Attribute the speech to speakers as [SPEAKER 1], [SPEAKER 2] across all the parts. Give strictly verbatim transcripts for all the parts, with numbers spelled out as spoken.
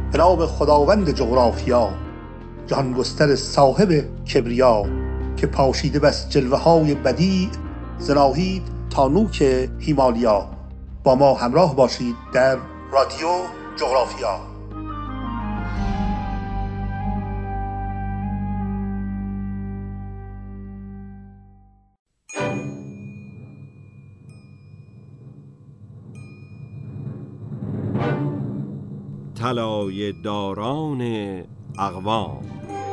[SPEAKER 1] به نام خداوند جغرافیا، جهان گستر صاحب کبریا، که پاشیده بس جلوه های بدیع، ز ناهید تا نوک هیمالیا. با ما همراه باشید در رادیو جغرافیا.
[SPEAKER 2] طلایه داران اقوام.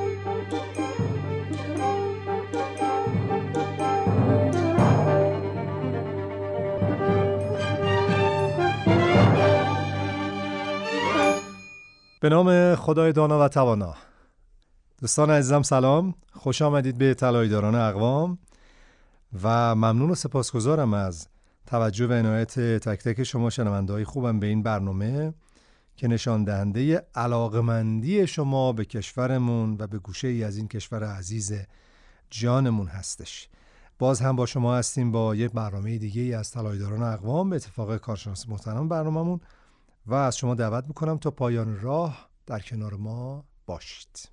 [SPEAKER 3] به نام خدای دانا و توانا. دوستان عزیزم سلام، خوش آمدید به طلایه داران اقوام و ممنون و سپاسگزارم از توجه و عنایت تک تک شما شنونده‌های خوبم به این برنامه که نشان دهنده علاقمندی شما به کشورمون و به گوشه ای از این کشور عزیز جانمون هستش. باز هم با شما هستیم با یک برنامه دیگه ای از طلایه داران اقوام به اتفاق کارشناس محترم برنامه‌مون و از شما دعوت میکنم تا پایان راه در کنار ما باشید.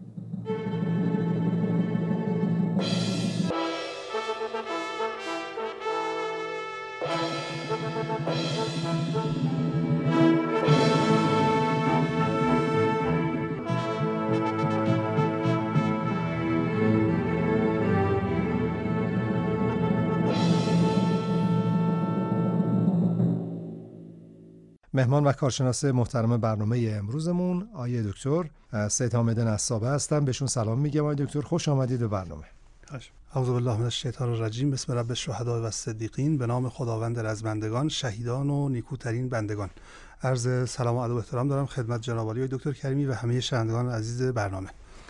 [SPEAKER 3] مهمان و کارشناس محترم برنامه امروزمون آقای دکتر سید حامد نصابه هستن. بهشون سلام میگم. آقای دکتر خوش آمدید به برنامه.
[SPEAKER 4] اعوذ بالله من الشیطان الرجیم. بسم رب الشهداء و الصدیقین. به نام خداوند رزمندگان، شهیدان و نیکوترین بندگان. عرض سلام و ادب و احترام دارم خدمت جناب عالی دکتر کریمی و همه شنوندگان عزیز برنامه.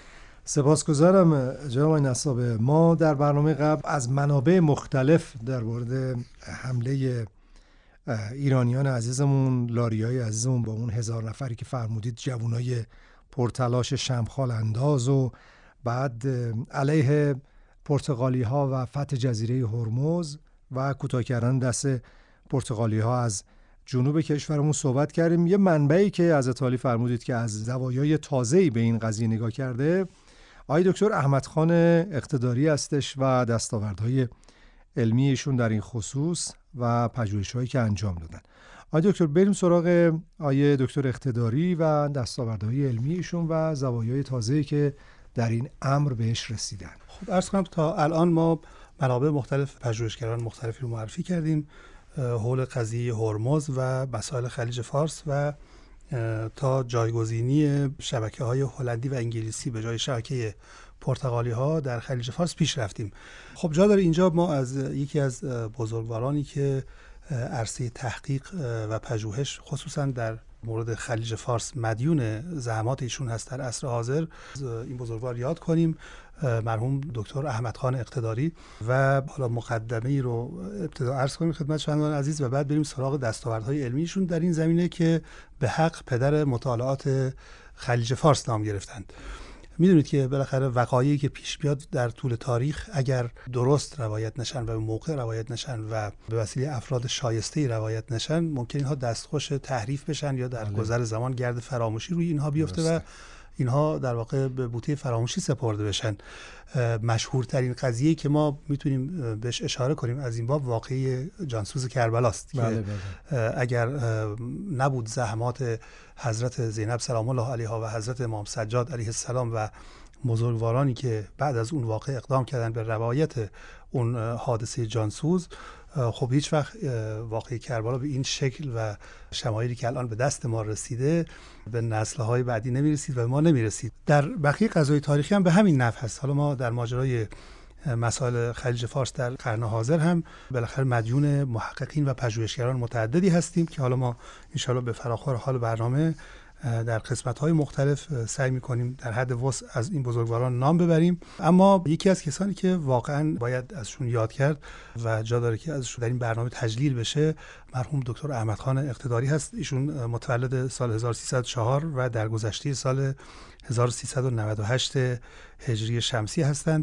[SPEAKER 3] سپاسگزارم جناب نصابه. ما در برنامه قبل از منابع مختلف در مورد حمله ایرانیان عزیزمون، لاریای عزیزمون با اون هزار نفری که فرمودید جوانای پرتلاش شمخال انداز و بعد علیه پرتغالی ها و فتح جزیره هرمز و کوتاه کردن دست پرتغالی ها از جنوب کشورمون صحبت کردیم. یه منبعی که از اطالی فرمودید که از زوایای تازه‌ای به این قضیه نگاه کرده آقای دکتر احمد خان اقتداری هستش و دستاوردهای علمی ایشون در این خصوص و پژوهش‌هایی که انجام دادن. آقای دکتر بریم سراغ آقای دکتر اقتداری و دستاوردهای علمی ایشون و زوایای تازه‌ای که در این امر بهش رسیدن.
[SPEAKER 4] خب عرض کنم تا الان ما منابع مختلف، پژوهشگران مختلفی رو معرفی کردیم حول قضیه هرمز و مسائل خلیج فارس و تا جایگزینی شبکه‌های هلندی و انگلیسی به جای شبکه پرتغالی ها در خلیج فارس پیش رفتیم. خب جا داره اینجا ما از یکی از بزرگوارانی که عرصه تحقیق و پژوهش خصوصا در مورد خلیج فارس مدیون زحمات ایشون هست در عصر حاضر، این بزرگوار یاد کنیم، مرحوم دکتر احمد خان اقتداری. و حالا مقدمه ای رو ابتدا عرض کنیم خدمت شنوندگان عزیز و بعد بریم سراغ دستاوردهای علمیشون در این زمینه که به حق پدر مطالعات خلیج فارس نام گرفتند. میدونید که بالاخره وقایعی که پیش میاد در طول تاریخ اگر درست روایت نشن و به موقع روایت نشن و به وسیله افراد شایسته‌ای روایت نشن، ممکن اینها دستخوش تحریف بشن یا در گذر زمان گرد فراموشی روی اینها بیفته و اینها در واقع به بوته فراموشی سپرده بشن. مشهورترین قضیه که ما میتونیم بهش اشاره کنیم از این باب واقعه جانسوز کربلاست. بله بله. اگر نبود زحمات حضرت زینب سلام الله علیها و حضرت امام سجاد علیه السلام و بزرگوارانی که بعد از اون واقعه اقدام کردن به روایت اون حادثه جانسوز، خب هیچ وقت واقعه کربلا به این شکل و شمایلی که الان به دست ما رسیده به نسل‌های بعدی نمی‌رسید و ما نمی‌رسید. در بقیه قضایای تاریخی هم به همین نحو هست. حالا ما در ماجرای مسائل خلیج فارس در قرن حاضر هم بالاخره مدیون محققین و پژوهشگران متعددی هستیم که حالا ما انشالله به فراخور حال برنامه در قسمت‌های مختلف سعی می‌کنیم در حد وسع از این بزرگواران نام ببریم. اما یکی از کسانی که واقعاً باید ازشون یاد کرد و جا داره که ازشون در این برنامه تجلیل بشه مرحوم دکتر احمد خان اقتداری هست. ایشون متولد سال هزار و سیصد و چهار و در گذشته سال هزار و سیصد و نود و هشت هجری شمسی هستند.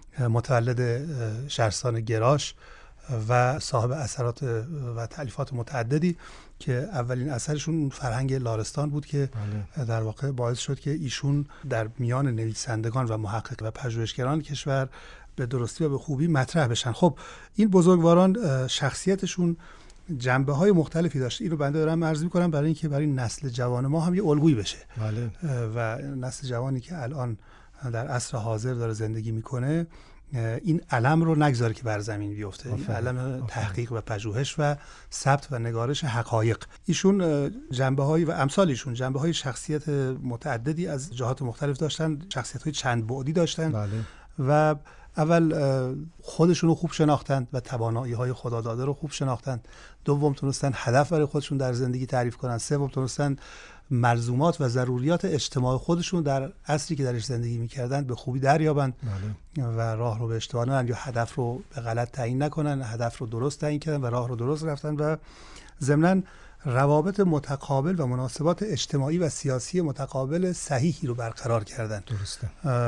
[SPEAKER 4] متولد شهرستان گراش و صاحب اثرات و تألیفات متعددی که اولین اثرشون فرهنگ لارستان بود که بله. در واقع باعث شد که ایشون در میان نویسندگان و محقق و پژوهشگران کشور به درستی و به خوبی مطرح بشن. خب این بزرگواران شخصیتشون جنبه های مختلفی داشت. اینو بنده دارم عرض می‌کنم برای اینکه برای نسل جوان ما هم یه الگویی بشه. بله. و نسل جوانی که الان در عصر حاضر داره زندگی میکنه این علم رو نگذاره که بر زمین بیفته. این علم تحقیق و پژوهش و ثبت و نگارش حقایق. ایشون جنبه های و امثال ایشون جنبه های شخصیت متعددی از جهات مختلف داشتن، شخصیت های چند بعدی داشتن. بله. و اول خودشون رو خوب شناختند و توانایی های خدا داده رو خوب شناختند. دوم تونستن هدف برای خودشون در زندگی تعریف کنن. سوم تونستن ملزومات و ضروریات اجتماع خودشون در عصری که درش زندگی میکردن به خوبی دریابند. بله. و راه رو به اشتباه نرن یا هدف رو به غلط تعیین نکنن، هدف رو درست تعیین کردن و راه رو درست رفتن و ضمناً روابط متقابل و مناسبات اجتماعی و سیاسی متقابل صحیحی رو برقرار کردن. درسته.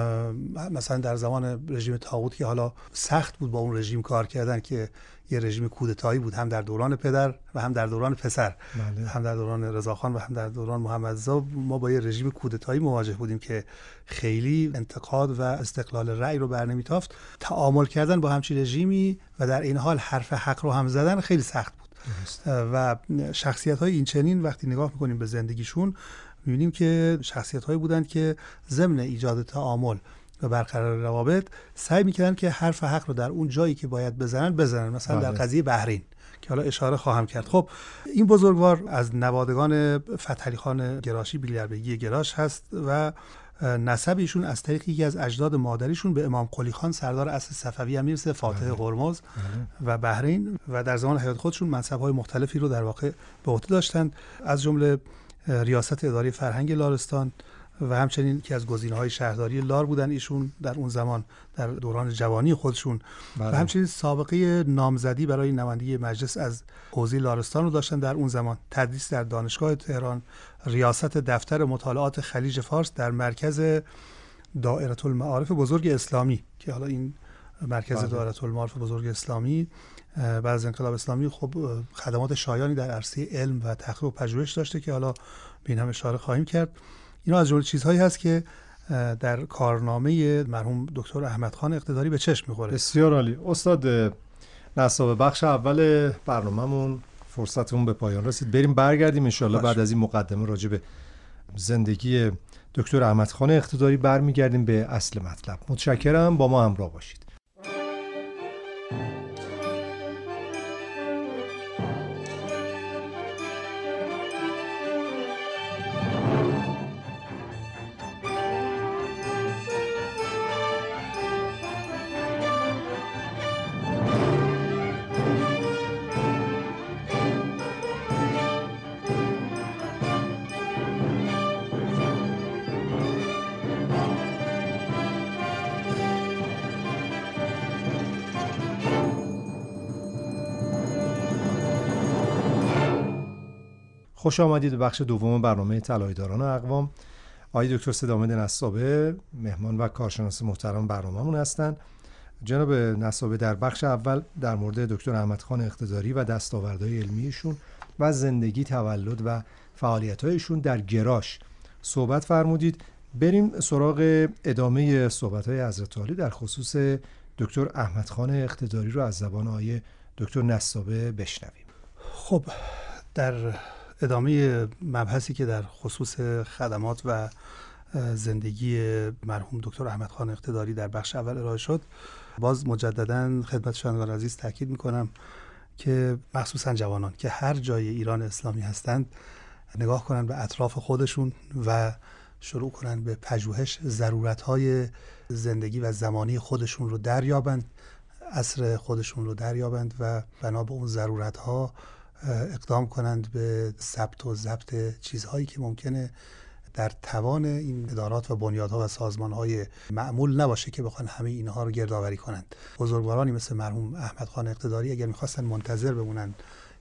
[SPEAKER 4] مثلا در زمان رژیم طاغوت که حالا سخت بود با اون رژیم کار کردن که یه رژیم کودتایی بود، هم در دوران پدر و هم در دوران پسر. بله. هم در دوران رضاخان و هم در دوران محمدرضا ما با یه رژیم کودتایی مواجه بودیم که خیلی انتقاد و استقلال رأی رو برنمیتافت. تعامل کردن با همچین رژیمی و در این حال حرف حق رو هم زدن خیلی سخت بود. و شخصیت‌های این چنین وقتی نگاه می‌کنیم به زندگیشون می‌بینیم که شخصیت‌هایی بودند که ضمن ایجاد تعامل و برقرار روابط سعی می‌کردن که حرف حق رو در اون جایی که باید بزنن بزنن. مثلا بله. در قضیه بحرین که حالا اشاره خواهم کرد. خب این بزرگوار از نوادگان فتحعلی خان گراشی بیلیربگی گراش هست و نسب ایشون از طریق یکی از اجداد مادریشون به امام قلی خان سردار عصر صفوی امیر فاتح هرمز و بحرین و در زمان حیات خودشون منصب‌های مختلفی رو در واقع به عهده داشتند، از جمله ریاست اداره فرهنگ لارستان و همچنین که از گزینه‌های شهرداری لار بودن ایشون در اون زمان در دوران جوانی خودشون. بله. و همچنین سابقه نامزدی برای نمایندگی مجلس از حوزه لارستان رو داشتن در اون زمان، تدریس در دانشگاه تهران، ریاست دفتر مطالعات خلیج فارس در مرکز دائره المعارف بزرگ اسلامی که حالا این مرکز بله. دائره المعارف بزرگ اسلامی بعد از انقلاب اسلامی خب خدمات شایانی در عرصه علم و تحقیق و پژوهش داشته که حالا به این هم اشاره خواهیم کرد. اینا از جمله چیزهایی هست که در کارنامه مرحوم دکتر احمد خان اقتداری به چشم می‌خوره.
[SPEAKER 3] بسیار عالی. استاد نصاب، بخش اول برنامه‌مون فرصتمون به پایان رسید. بریم برگردیم ان شاءالله بعد از این مقدمه راجع به زندگی دکتر احمد خان اقتداری برمیگردیم به اصل مطلب. متشکرم، با ما همراه باشید. خوش آمدید به بخش دوم برنامه طلایه‌داران اقوام. آقای دکتر سیدآمد نسابه مهمان و کارشناس محترم برنامه‌مون هستند. جناب نسابه در بخش اول در مورد دکتر احمد خان اقتداری و دستاوردهای علمیشون و زندگی، تولد و فعالیت‌هایشون در گراش صحبت فرمودید. بریم سراغ ادامه صحبت‌های حضرت عالی در خصوص دکتر احمد خان اقتداری رو از زبان آقای دکتر نسابه بشنویم.
[SPEAKER 4] خب در ادامه مبحثی که در خصوص خدمات و زندگی مرحوم دکتر احمد خان اقتداری در بخش اول ارائه شد، باز مجدداً خدمت شنوندگان عزیز تاکید میکنم که مخصوصاً جوانان که هر جای ایران اسلامی هستند نگاه کنند به اطراف خودشون و شروع کنند به پژوهش ضرورت‌های زندگی و زمانی خودشون رو دریابند، عصر خودشون رو دریابند و بنا به اون ضرورت‌ها اقدام کنند به ثبت و ضبط چیزهایی که ممکنه در توان این ادارات و بنیادها و سازمانهای معمول نباشه که بخوان همه اینها رو گردآوری کنند. بزرگوارانی مثل مرحوم احمد خان اقتداری اگر میخواستن منتظر بمونن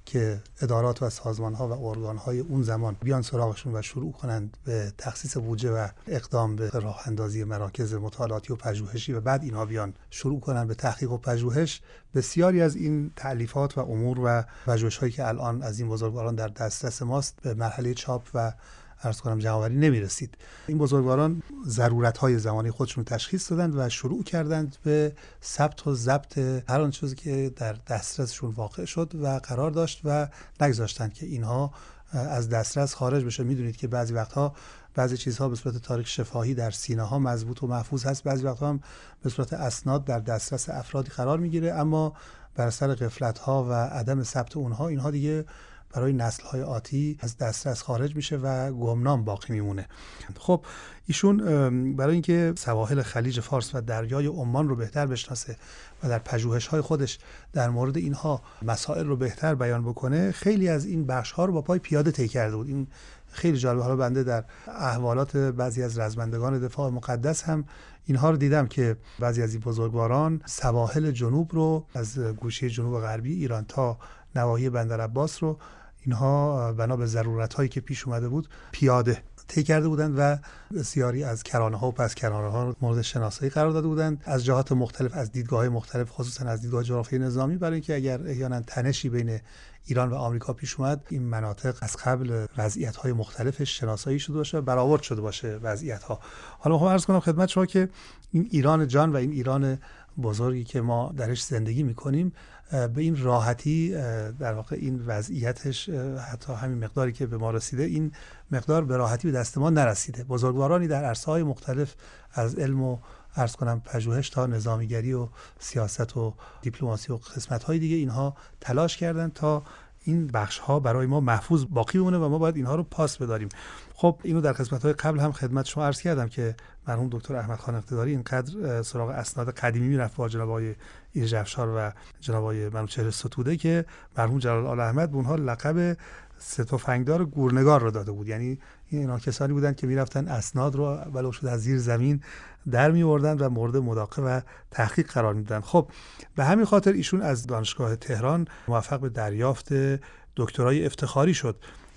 [SPEAKER 4] که ادارات و سازمان‌ها و ارگان‌های اون زمان بیان سراغشون و شروع کنند به تخصیص بودجه و اقدام به راه اندازی مراکز مطالعاتی و پژوهشی و بعد اینها بیان شروع کنند به تحقیق و پژوهش، بسیاری از این تألیفات و امور و پژوهش‌هایی که الان از این بزرگواران در دسترس ماست به مرحله چاپ و عرض کنم جمع‌آوری نمی‌رسید. این بزرگواران ضرورت‌های زمانی خودشون تشخیص دادند و شروع کردند به ثبت و ضبط هر آن چیزی که در دسترسشون واقع شد و قرار داشت و نگذاشتند که اینها از دسترس خارج بشه. میدونید که بعضی وقتها بعضی چیزها به صورت تاریخ شفاهی در سینه‌ها مضبوط و محفوظ هست، بعضی وقتها هم به صورت اسناد در دسترس افرادی قرار میگیره، اما بر اثر غفلت‌ها و عدم ثبت اونها اینها دیگه برای نسل‌های آتی از دسترس خارج میشه و گمنام باقی میمونه. خب ایشون برای اینکه سواحل خلیج فارس و دریای عمان رو بهتر بشناسه و در پژوهش‌های خودش در مورد اینها مسائل رو بهتر بیان بکنه، خیلی از این بخش‌ها رو با پای پیاده طی کرده بود. این خیلی جالبه. حالا بنده در احوالات بعضی از رزمندگان دفاع مقدس هم اینها رو دیدم که بعضی از این بزرگواران سواحل جنوب رو از گوشه جنوب غربی ایران تا نواحی بندرعباس رو اینها بنا به ضرورت‌هایی که پیش اومده بود پیاده طی کرده بودند و بسیاری از کرانه‌ها و پس کرانه‌ها رو مورد شناسایی قرار داده بودند از جهات مختلف، از دیدگاه‌های مختلف، خصوصا از دیدگاه جغرافیایی نظامی، برای اینکه اگر احیانا تنشی بین ایران و آمریکا پیش اومد این مناطق از قبل وضعیت‌های مختلفش شناسایی شده باشه و برآورد شده باشه وضعیت‌ها. حالا می‌خوام عرض کنم خدمت شما که این ایران جان و این ایران بزرگی که ما درش زندگی می‌کنیم به این راحتی در واقع این وضعیتش حتی همین مقداری که به ما رسیده این مقدار به راحتی به دست ما نرسیده. بزرگوارانی در عرصه‌های مختلف از علم و عرض کنم پژوهش تا نظامیگری و سیاست و دیپلماسی و قسمت‌های دیگه اینها تلاش کردند تا این بخش‌ها برای ما محفوظ باقی بمونه و ما باید اینها رو پاس بداریم. خب اینو در قسمت‌های قبل هم خدمت شما عرض کردم که مرحوم دکتر احمد خان اقتداری اینقدر سراغ اسناد قدیمی میرفت با جناب آقای ایرج افشار و جناب آقای منوچهر ستوده که مرحوم جلال آل احمد به اونها لقب سه تفنگدار گورنگار رو داده بود. یعنی اینا کسانی بودند که میرفتن اسناد رو ولو شده از زیر زمین در میوردن و مورد مداقه و تحقیق قرار میدادن. خب به همین خاطر ایشون از دانشگاه تهران موفق به دریافت دکترای افتخاری شد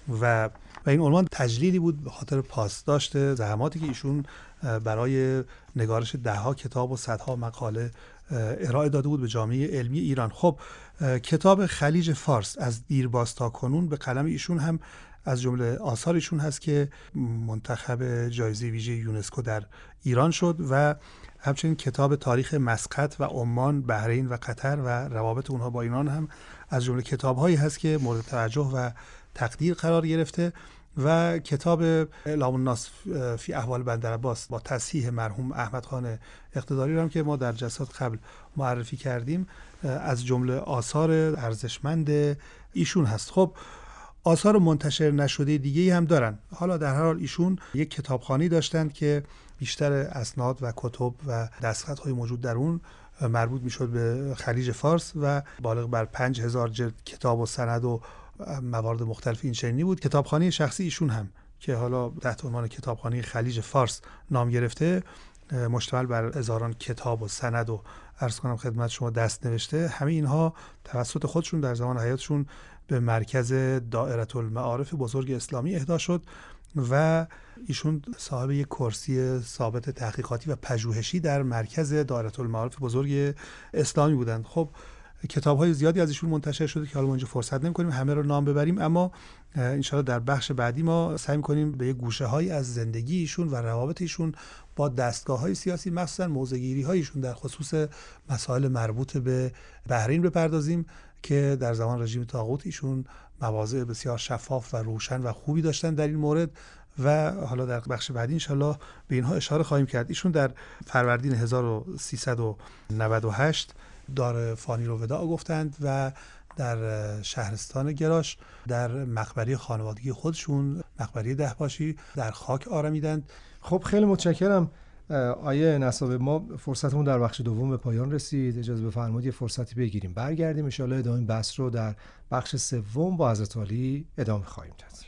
[SPEAKER 4] و و این عنوان تجلیلی بود به خاطر پاسداشت زحماتی که ایشون برای نگارش دهها کتاب و صدها مقاله ارائه داده بود به جامعه علمی ایران. خب کتاب خلیج فارس از دیرباز تا کنون به قلم ایشون هم از جمله آثار ایشون هست که منتخب جایزه ویژه یونسکو در ایران شد و همچنین کتاب تاریخ مسقط و عمان، بحرین و قطر و روابط اونها با ایران هم از جمله کتاب‌هایی هست که مورد توجه و تقدیر قرار گرفته و کتاب اعلام الناس فی احوال بندرعباس با تصحیح مرحوم احمد خان اقتداری رو هم که ما در جلسات قبل معرفی کردیم از جمله آثار ارزشمند ایشون هست. خب آثار منتشر نشده دیگه‌ای هم دارن. حالا در هر حال ایشون یک کتابخانه‌ای داشتند که بیشتر اسناد و کتب و دستخط‌های موجود در اون مربوط میشد به خلیج فارس و بالغ بر پنج هزار جلد کتاب و سند و موارد مختلف این چنینی بود. کتابخانه شخصی ایشون هم که حالا تحت عنوان کتابخانه خلیج فارس نام گرفته، مشتمل بر هزاران کتاب و سند و عرض کنم خدمت شما دست نوشته، همه اینها توسط خودشون در زمان حیاتشون به مرکز دائره المعارف بزرگ اسلامی اهدا شد و ایشون صاحب یک کرسی ثابت تحقیقاتی و پژوهشی در مرکز دائره المعارف بزرگ اسلامی بودند. خب کتاب‌های زیادی از ایشون منتشر شده که حالا ما اینجا فرصت نمی‌کنیم همه رو نام ببریم، اما انشاءالله در بخش بعدی ما سعی می‌کنیم به یک گوشه‌هایی از زندگی ایشون و روابط ایشون با دستگاه‌های سیاسی، مخصوصاً موضع‌گیری‌های ایشون در خصوص مسائل مربوط به بحرین بپردازیم که در زمان رژیم طاغوت ایشون مواضع بسیار شفاف و روشن و خوبی داشتن در این مورد و حالا در بخش بعدی انشالله به اینها اشاره خواهیم کرد. ایشون در فروردین هزار و سیصد و نود و هشت دار فانی رو وداع گفتند و در شهرستان گراش در مقبره خانوادگی خودشون، مقبره دهباشی، در خاک آرمیدند.
[SPEAKER 3] خب خیلی متشکرم آیه نصابه. ما فرصتمون در بخش دوم به پایان رسید، اجازه بفرمایید یه فرصتی بگیریم برگردیم ان شاءالله ادامه بحث رو در بخش سوم با حضرت عالی ادامه خواهیم داد.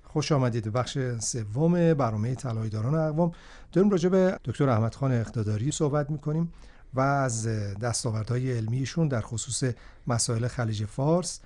[SPEAKER 3] خوش آمدید به بخش سوم برنامه طلایه‌داران اقوام. داریم راجع به دکتر احمدخان اقتداری صحبت می‌کنیم و از دستاوردهای علمیشون در خصوص مسائل خلیج فارس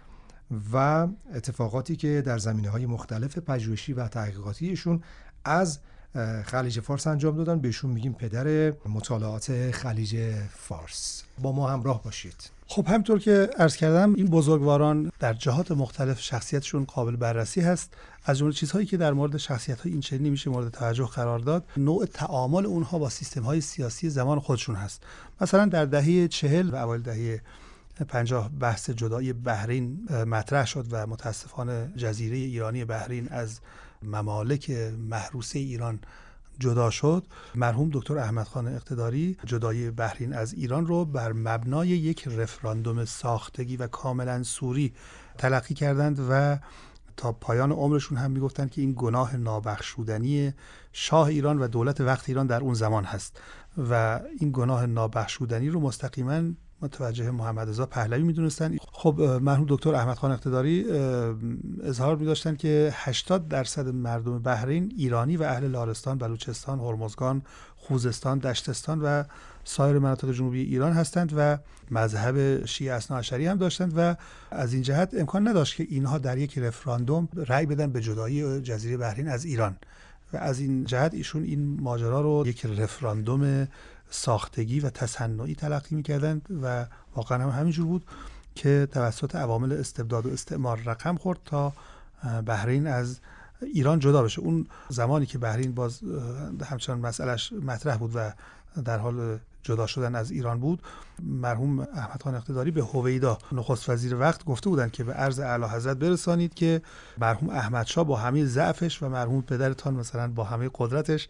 [SPEAKER 3] و اتفاقاتی که در زمینه‌های مختلف پژوهشی و تحقیقاتیشون از خلیج فارس انجام دادن. بهشون میگیم پدر مطالعات خلیج فارس. با ما همراه باشید.
[SPEAKER 4] خب همطور که عرض کردم این بزرگواران در جهات مختلف شخصیتشون قابل بررسی هست. از جمله چیزهایی که در مورد شخصیت‌های این چنینی میشه مورد توجه قرار داد نوع تعامل اونها با سیستم‌های سیاسی زمان خودشون هست. مثلا در دهه چهل و اوایل دهه پنجاه بحث جدایی بحرین مطرح شد و متاسفانه جزیره ایرانی بحرین از ممالک محروسه ایران جدا شد. مرحوم دکتر احمدخان اقتداری جدایی بحرین از ایران رو بر مبنای یک رفراندوم ساختگی و کاملا سوری تلقی کردند و تا پایان عمرشون هم میگفتند که این گناه نابخشودنی شاه ایران و دولت وقت ایران در اون زمان هست و این گناه نابخشودنی رو مستقیما متوجه محمد رضا پهلوی میدونستن. خب مرحوم دکتر احمدخان اقتداری اظهار می‌داشتن که هشتاد درصد مردم بحرین ایرانی و اهل لارستان، بلوچستان، هرمزگان، خوزستان، دشتستان و سایر مناطق جنوبی ایران هستند و مذهب شیعه اثناعشری هم داشتند و از این جهت امکان نداشت که اینها در یک رفراندوم رأی بدن به جدایی جزیره بحرین از ایران و از این جهت ایشون این ماجرا رو یک رفراندوم ساختگی و تصنعی تلقی می‌کردند و واقعا هم همینجور بود که توسط عوامل استبداد و استعمار رقم خورد تا بحرین از ایران جدا بشه. اون زمانی که بحرین باز همچنان مسئلهش مطرح بود و در حال جدا شدن از ایران بود، مرحوم احمدخان اقتداری به هویدا نخست وزیر وقت گفته بودند که به عرض اعلی حضرت برسانید که مرحوم احمدشاه با همه ضعفش و مرحوم پدرتان مثلا با همه قدرتش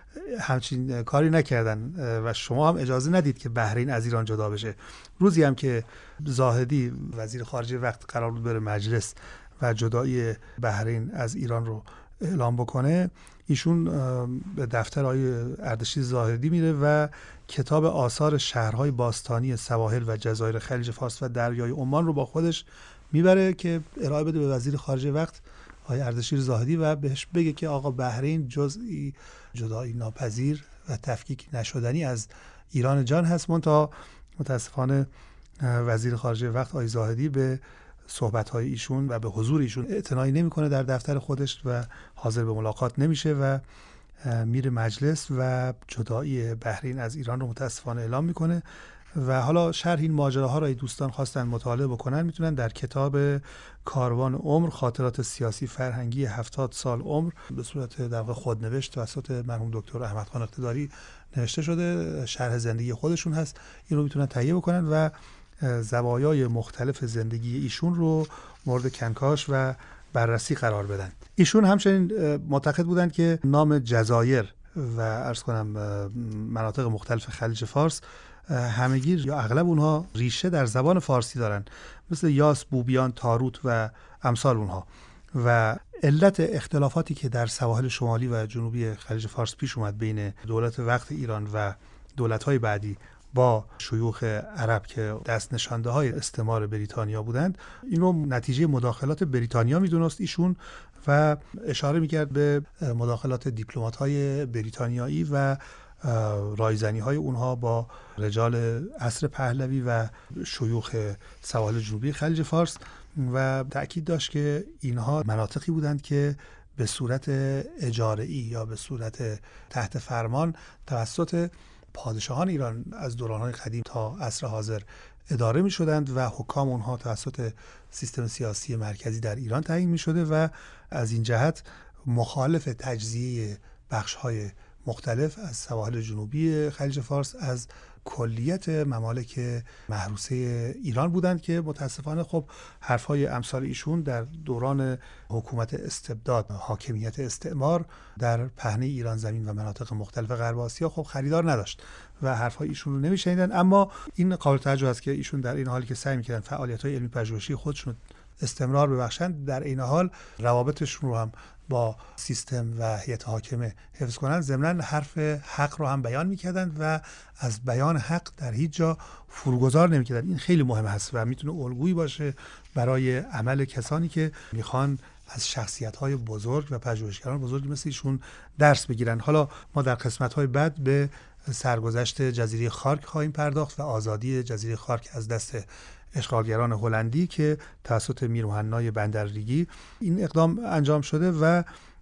[SPEAKER 4] همچین کاری نکردن و شما هم اجازه ندید که بحرین از ایران جدا بشه. روزی هم که زاهدی وزیر خارجه وقت قرار بود بره مجلس و جدایی بحرین از ایران رو اعلام بکنه، ایشون به دفتر آقای اردشیر زاهدی میره و کتاب آثار شهرهای باستانی سواحل و جزایر خلیج فارس و دریای عمان رو با خودش میبره که ارائه بده به وزیر خارجه وقت آقای اردشیر زاهدی و بهش بگه که آقا بحرین جزئی جدایی ناپذیر و تفکیک نشدنی از ایران جان هست. منتها متاسفانه وزیر خارجه وقت آقای زاهدی به صحبت‌های ایشون و به حضور ایشون اعتنایی نمی‌کنه در دفتر خودش و حاضر به ملاقات نمیشه و میره مجلس و جدایی بحرین از ایران رو متاسفانه اعلام میکنه. و حالا شرح این ماجراها را دوستان خواستن مطالعه بکنن میتونن در کتاب کاروان عمر خاطرات سیاسی فرهنگی هفتاد سال عمر به صورت در واقع خودنوشت توسط مرحوم دکتر احمدخان اقتداری نوشته شده، شرح زندگی خودشون هست. این رو میتونن تهیه بکنن و زوایای مختلف زندگی ایشون رو مورد کنکاش و بررسی قرار بدن. ایشون همچنین معتقد بودند که نام جزایر و عرض کنم مناطق مختلف خلیج فارس همگی یا اغلب اونها ریشه در زبان فارسی دارن، مثل یاس، بوبیان، تاروت و امثال اونها، و علت اختلافاتی که در سواحل شمالی و جنوبی خلیج فارس پیش اومد بین دولت وقت ایران و دولت‌های بعدی با شیوخ عرب که دست نشانده های استعمار بریتانیا بودند، این رو نتیجه مداخلات بریتانیا میدونست ایشون و اشاره میکرد به مداخلات دیپلمات های بریتانیایی و رایزنی های اونها با رجال عصر پهلوی و شیوخ سواحل جنوبی خلیج فارس و تأکید داشت که اینها مناطقی بودند که به صورت اجاره‌ای یا به صورت تحت فرمان توسط پادشاهان ایران از دوران‌های قدیم تا عصر حاضر اداره می شدند و حکام اونها توسط سیستم سیاسی مرکزی در ایران تعیین می شده و از این جهت مخالف تجزیه بخش‌های مختلف از سواحل جنوبی خلیج فارس از کلیت ممالک محروسه ایران بودند که متاسفانه خب حرفهای امثال ایشون در دوران حکومت استبداد، حاکمیت استعمار در پهنه ایران زمین و مناطق مختلف غرب آسیا خب خریدار نداشت و حرفهای ایشون رو نمیشنیدن. اما این قابل توجه است که ایشون در این حالی که سعی می‌کردن فعالیت‌های علمی پژوهشی خودشون استمرار ببخشند، در این حال روابطشون رو هم با سیستم و هیئت حاکمه حفظ کنند، ضمناً حرف حق رو هم بیان می‌کردند و از بیان حق در هیچ جا فروگذار نمی‌کردند. این خیلی مهم است و میتونه الگویی باشه برای عمل کسانی که میخوان از شخصیت‌های بزرگ و پژوهشگران بزرگی مثل ایشون درس بگیرن. حالا ما در قسمت‌های بعد به سرگذشت جزیره خارک خواهیم پرداخت و آزادی جزیره خارک از دست اشغالگران هلندی که توسط میر مهنای بندرریگی این اقدام انجام شده و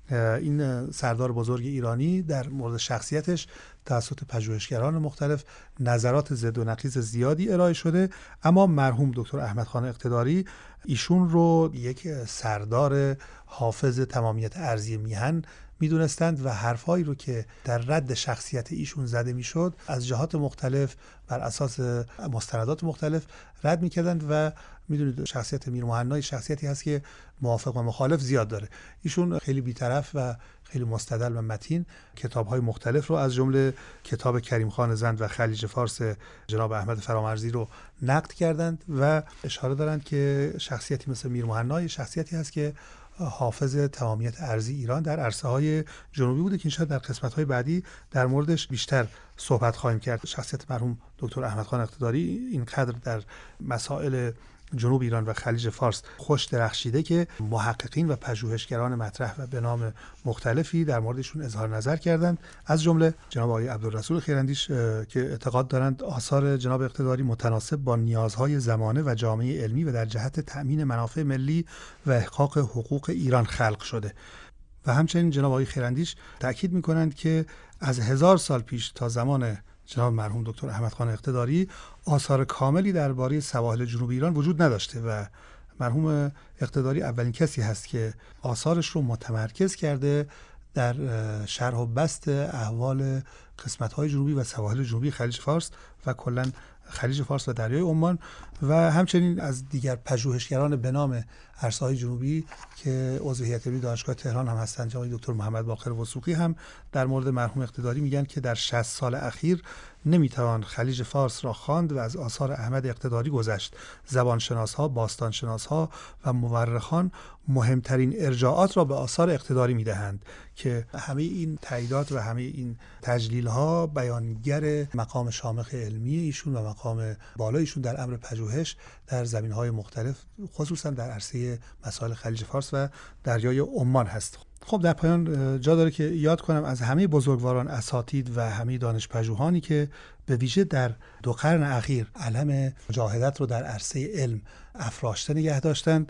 [SPEAKER 4] این سردار بزرگ ایرانی در مورد شخصیتش توسط پژوهشگران مختلف نظرات ضد و نقیض زیادی ارائه شده. اما مرحوم دکتر احمد خان اقتداری ایشون رو یک سردار حافظ تمامیت ارضی میهن میدونستند و حرفایی رو که در رد شخصیت ایشون زده میشد از جهات مختلف بر اساس مستندات مختلف رد میکردند و میدونید شخصیت میر مهنای شخصیتی هست که موافق و مخالف زیاد داره. ایشون خیلی بی‌طرف و خیلی مستدل و متین کتاب‌های مختلف رو از جمله کتاب کریم خان زند و خلیج فارس جناب احمد فرامرزی رو نقد کردند و اشاره دارند که شخصیتی مثل میر مهنای شخصیتی هست که حافظ تمامیت ارضی ایران در عرصه‌های جنوبی بوده که انشاءالله در قسمت‌های بعدی در موردش بیشتر صحبت خواهیم کرد. شخصیت مرحوم دکتر احمد خان اقتداری اینقدر در مسائل جنوب ایران و خلیج فارس خوش درخشیده که محققین و پژوهشگران مطرح و به نام مختلفی در موردشون اظهار نظر کردند، از جمله جناب آقای عبدالرسول خیراندیش که اعتقاد دارند آثار جناب اقتداری متناسب با نیازهای زمانه و جامعه علمی و در جهت تأمین منافع ملی و احقاق حقوق ایران خلق شده. و همچنین جناب آقای خیراندیش تأکید می‌کنند که از هزار سال پیش تا زمان جناب مرحوم دکتر احمد خان اقتداری آثار کاملی درباره سواحل جنوب ایران وجود نداشته و مرحوم اقتداری اولین کسی هست که آثارش رو متمرکز کرده در شرح و بسط احوال قسمت‌های جنوبی و سواحل جنوبی خلیج فارس و کلاً خلیج فارس و دریای عمان و همچنین از دیگر پژوهشگران به نام عرصه‌های جنوبی که عضو هیئت علمی دانشگاه تهران هم هستند. جناب دکتر محمد باقر وثوقی هم در مورد مرحوم اقتداری میگن که در شصت سال اخیر نمیتوان خلیج فارس را خواند و از آثار احمد اقتداری گذشت. زبانشناس‌ها، باستانشناس‌ها و مورخان مهمترین ارجاعات را به آثار اقتداری میدهند که همه این تاییدات و همه این تجلیل‌ها بیانگر مقام شامخ علمی ایشون و مقام بالایشون در امر پژوهش در زمینه‌های مختلف خصوصا در عرصه مسائل خلیج فارس و دریای عمان هست. خب در پایان جا داره که یاد کنم از همه بزرگواران اساتید و همه دانشپژوهانی که به ویژه در دو قرن اخیر علم مجاهدت رو در عرصه علم افراشته نگه داشتند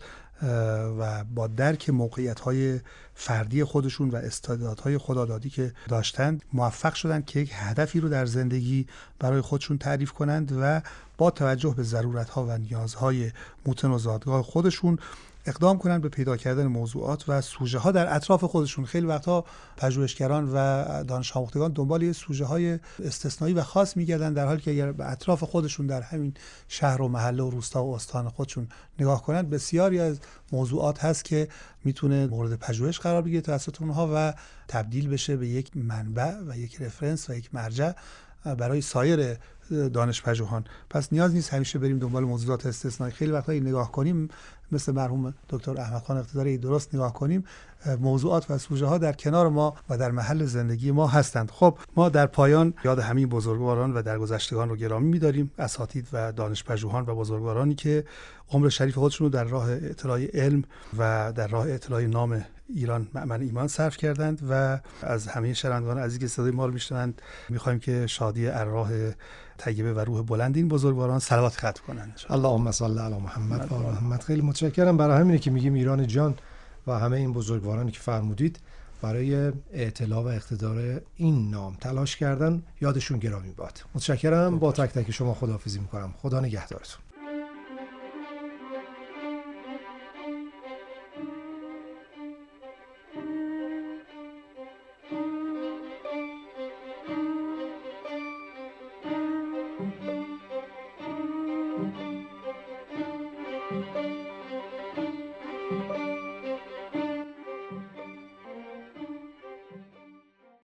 [SPEAKER 4] و با درک موقعیت‌های فردی خودشون و استعدادهای خدادادی که داشتند موفق شدند که یک هدفی رو در زندگی برای خودشون تعریف کنند و با توجه به ضرورت‌ها و نیازهای موتن و زادگاه خودشون اقدام کنند به پیدا کردن موضوعات و سوژه ها در اطراف خودشون. خیلی وقتا پژوهشگران و دانش آموختگان دنبال یه سوژه های استثنایی و خاص میگردن، در حالی که اگر به اطراف خودشون در همین شهر و محله و روستا و استان خودشون نگاه کنند بسیاری از موضوعات هست که میتونه مورد پژوهش قرار بگیره توسط اونها و تبدیل بشه به یک منبع و یک رفرنس و یک مرجع برای سایر دانشپژوهان. پس نیاز نیست همیشه بریم دنبال موضوعات استثنایی. خیلی وقتا نگاه کنیم مثل مرحوم دکتر احمد خان اقتداری درست نگاه کنیم، موضوعات و سوژه ها در کنار ما و در محل زندگی ما هستند. خب ما در پایان یاد همین بزرگواران و درگذشتگان رو گرامی می‌داریم، اساتید و دانشپژوهان و بزرگوارانی که عمر شریف خودشون رو در راه اطلاع علم و در راه اطلاع نام ایران مأمن ایمان صرف کردند و از همه شنوندگان عزیزی که صدای ما رو میشنوند می‌خوایم که شادی ارواح طیبه و روح بلند این بزرگواران صلوات ختم کنند.
[SPEAKER 3] اللهم صل علی محمد و محمد. خیلی متشکرم. برای همینه که میگیم ایران جان و همه این بزرگوارانی که فرمودید برای اطلاع و اقتدار این نام تلاش کردن، یادشون گرامی باد. متشکرم. با تک تک شما خداحافظی میکنم. خدا نگهدارتون.